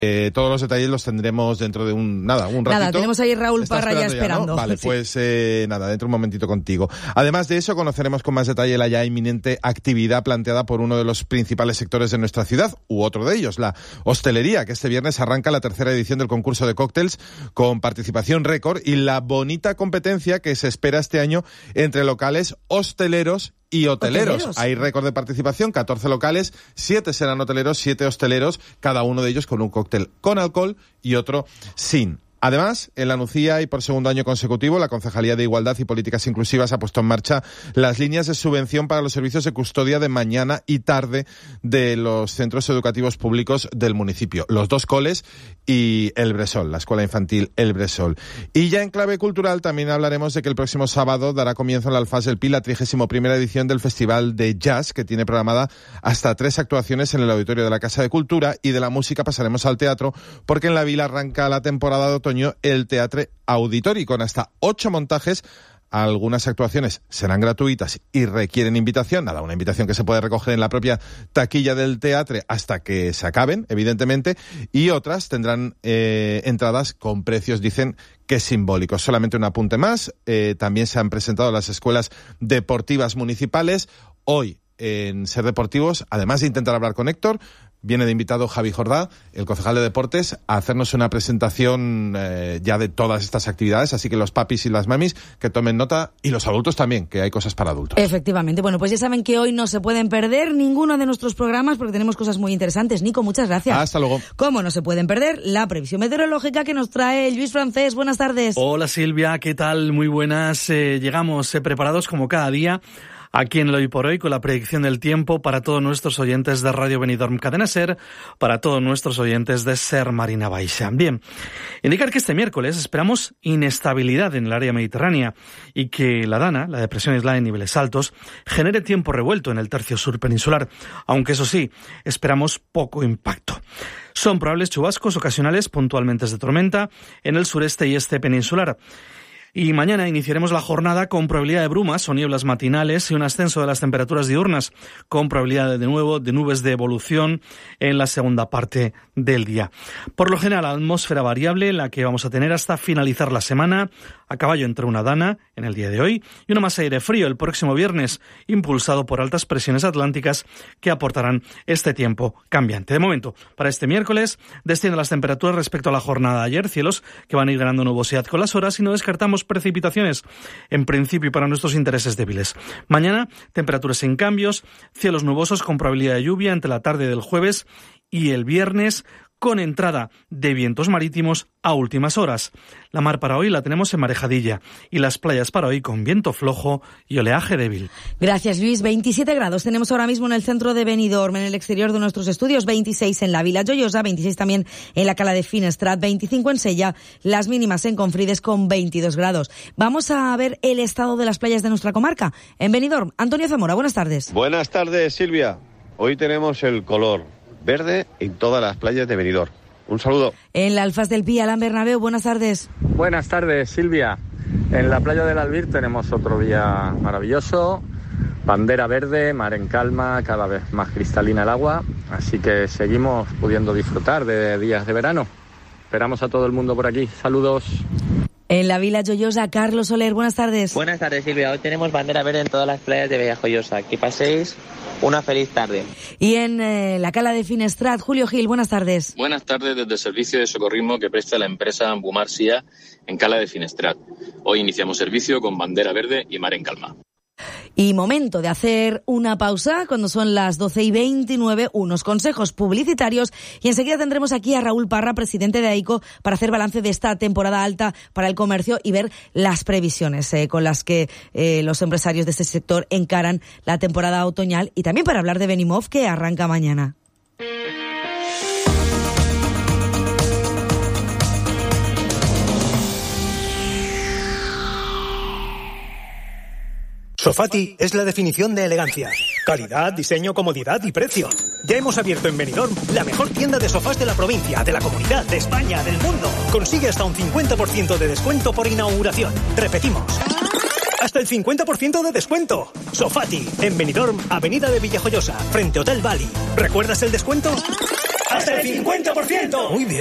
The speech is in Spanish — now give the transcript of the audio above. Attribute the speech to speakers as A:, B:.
A: Todos los detalles los tendremos dentro de un ratito.
B: Nada, tenemos ahí Raúl Parra ya esperando.
A: ¿No? Vale,
B: sí.
A: Pues nada, dentro de un momentito contigo. Además de eso, conoceremos con más detalle la ya inminente actividad planteada por uno de los principales sectores de nuestra ciudad, u otro de ellos, la hostelería, que este viernes arranca la tercera edición del concurso de cócteles con participación récord y la bonita competencia que se espera este año entre locales hosteleros y hoteleros. Hay récord de participación, 14 locales, 7 serán hoteleros, 7 hosteleros, cada uno de ellos con un cóctel con alcohol y otro sin. Además, en la Nucía y por segundo año consecutivo, la Concejalía de Igualdad y Políticas Inclusivas ha puesto en marcha las líneas de subvención para los servicios de custodia de mañana y tarde de los centros educativos públicos del municipio, los 2 coles y el Bresol, la escuela infantil El Bresol. Y ya en clave cultural también hablaremos de que el próximo sábado dará comienzo en la Alfaz del Pi la 31ª edición del Festival de Jazz, que tiene programada hasta 3 actuaciones en el auditorio de la Casa de Cultura, y de la música pasaremos al teatro, porque en la Vila arranca la temporada de otoño el Teatre Auditori, con hasta 8 montajes. Algunas actuaciones serán gratuitas y requieren invitación, una invitación que se puede recoger en la propia taquilla del teatro hasta que se acaben, evidentemente, y otras tendrán entradas con precios, dicen, que simbólicos. Solamente un apunte más, también se han presentado las escuelas deportivas municipales. Hoy, en Ser Deportivos, además de intentar hablar con Héctor, viene de invitado Javi Jordá, el concejal de Deportes, a hacernos una presentación ya de todas estas actividades, así que los papis y las mamis que tomen nota, y los adultos también, que hay cosas para adultos.
B: Efectivamente. Bueno, pues ya saben que hoy no se pueden perder ninguno de nuestros programas porque tenemos cosas muy interesantes. Nico, muchas gracias.
A: Hasta luego.
B: ¿Cómo no se pueden perder? La previsión meteorológica que nos trae Luis Francés. Buenas tardes.
C: Hola Silvia, ¿qué tal? Muy buenas. Llegamos preparados como cada día aquí en el Hoy por Hoy con la predicción del tiempo para todos nuestros oyentes de Radio Benidorm Cadena Ser, para todos nuestros oyentes de Ser Marina Baixa. Bien, indicar que este miércoles esperamos inestabilidad en el área mediterránea y que la DANA, la depresión aislada en niveles altos, genere tiempo revuelto en el tercio sur peninsular, aunque eso sí, esperamos poco impacto. Son probables chubascos ocasionales, puntualmente de tormenta, en el sureste y este peninsular. Y mañana iniciaremos la jornada con probabilidad de brumas o nieblas matinales y un ascenso de las temperaturas diurnas, con probabilidad de nuevo de nubes de evolución en la segunda parte del día. Por lo general, atmósfera variable en la que vamos a tener hasta finalizar la semana, a caballo entre una dana en el día de hoy y una masa de aire frío el próximo viernes, impulsado por altas presiones atlánticas que aportarán este tiempo cambiante. De momento, para este miércoles, descienden las temperaturas respecto a la jornada de ayer, cielos que van a ir ganando nubosidad con las horas y no descartamos precipitaciones, en principio para nuestros intereses débiles. Mañana, temperaturas sin cambios, cielos nubosos con probabilidad de lluvia entre la tarde del jueves y el viernes, con entrada de vientos marítimos a últimas horas. La mar para hoy la tenemos en marejadilla y las playas para hoy con viento flojo y oleaje débil.
B: Gracias, Luis. 27 grados tenemos ahora mismo en el centro de Benidorm, en el exterior de nuestros estudios, 26 en la Vila Joiosa, 26 también en la Cala de Finestrat, 25 en Sella, las mínimas en Confrides con 22 grados. Vamos a ver el estado de las playas de nuestra comarca. En Benidorm, Antonio Zamora, buenas tardes.
D: Buenas tardes, Silvia. Hoy tenemos el color verde en todas las playas de Benidorm. Un saludo.
B: En la Alfaz del Pi, Alan Bernabéu, buenas tardes.
E: Buenas tardes, Silvia. En la playa del Albir tenemos otro día maravilloso. Bandera verde, mar en calma, cada vez más cristalina el agua. Así que seguimos pudiendo disfrutar de días de verano. Esperamos a todo el mundo por aquí. Saludos.
B: En la Vila Joiosa, Carlos Soler, buenas tardes.
F: Buenas tardes, Silvia. Hoy tenemos bandera verde en todas las playas de Villa Joiosa. Que paséis una feliz tarde.
B: Y en la Cala de Finestrat, Julio Gil, buenas tardes.
G: Buenas tardes desde el servicio de socorrismo que presta la empresa Ambumarsia en Cala de Finestrat. Hoy iniciamos servicio con bandera verde y mar en calma.
B: Y momento de hacer una pausa cuando son las 12:29, unos consejos publicitarios y enseguida tendremos aquí a Raúl Parra, presidente de AICO, para hacer balance de esta temporada alta para el comercio y ver las previsiones con las que los empresarios de este sector encaran la temporada otoñal y también para hablar de Benimov, que arranca mañana.
H: Sofati es la definición de elegancia. Calidad, diseño, comodidad y precio. Ya hemos abierto en Benidorm la mejor tienda de sofás de la provincia, de la comunidad, de España, del mundo. Consigue hasta un 50% de descuento por inauguración. Repetimos. Hasta el 50% de descuento. Sofati, en Benidorm, Avenida de Villajoyosa, frente Hotel Bali. ¿Recuerdas el descuento? ¡Hasta el 50%! Muy bien.